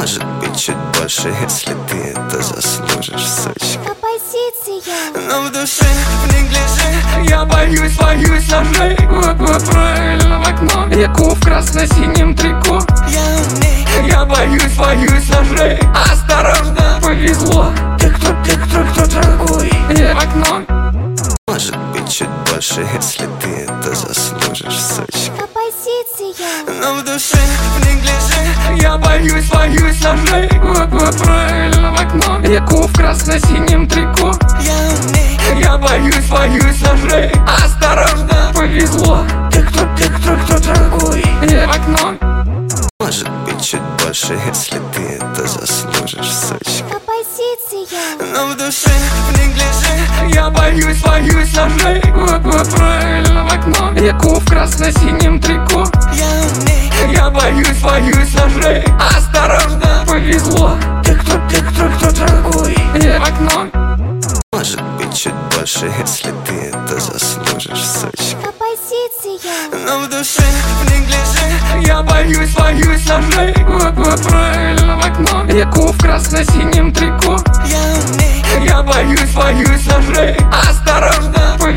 Может быть, чуть больше, если ты это заслужишь, сучка. Оппозиция. Но в душе в неглиже Я боюсь ножей. Правильно в окно. Яку в красно-синем трико. Я боюсь ножей. Осторожно, повезло. Ты кто такой? Я в окно. Может быть, чуть больше, если ты это заслужишь, сучка. Оппозиция. Но в душе в неглиже Я боюсь ножей. Правильно в окно. Яку в красно-синем трико. Я боюсь ножей. Осторожно, повезло. Ты кто такой? Я в окно. Может быть, чуть больше, если ты это заслужишь, сучка. Оппозиция. Но в душе в неглиже Я боюсь ножей. Правильно в окно. Яку в красно-синем трико. Я боюсь ножей. Осторожно, повезло. Ты кто такой? Я в окно. Может быть, чуть больше, если ты это заслужишь, сучка. Оппозиция. Но в душе в неглиже Я боюсь ножей. Правильно в окно. Яку в красно-синем трико. Я боюсь ножей. Осторожно,